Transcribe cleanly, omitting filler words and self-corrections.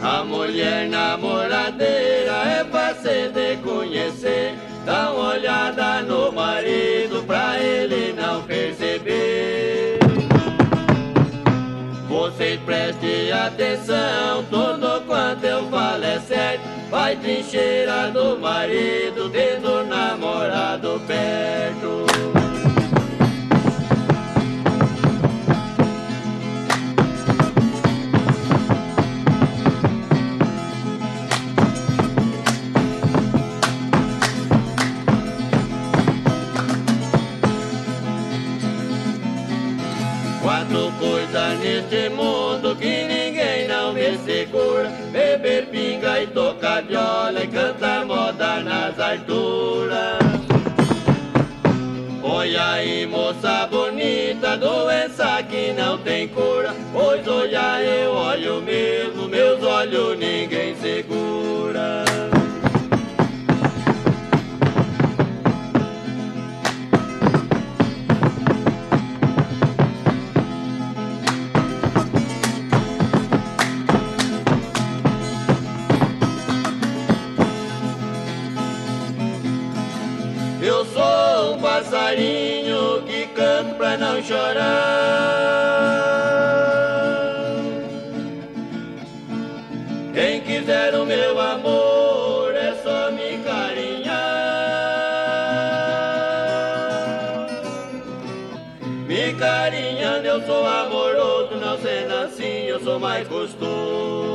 A mulher namoradeira é fácil de conhecer. Dá uma olhada no marido pra ele não perceber. Vocês prestem atenção, tudo quanto eu falo é certo. Vai trincheira do marido, tendo o namorado perto. Quatro coisas neste mundo que ninguém não me segura: beber pinga e tocar viola e cantar moda nas alturas. Olha aí, moça bonita, doença que não tem cura. Pois olha, eu olho mesmo, meus olhos ninguém segura. Eu sou um passarinho que canto pra não chorar. Quem quiser o meu amor é só me carinhar. Me carinhando eu sou amoroso, não sendo assim eu sou mais gostoso.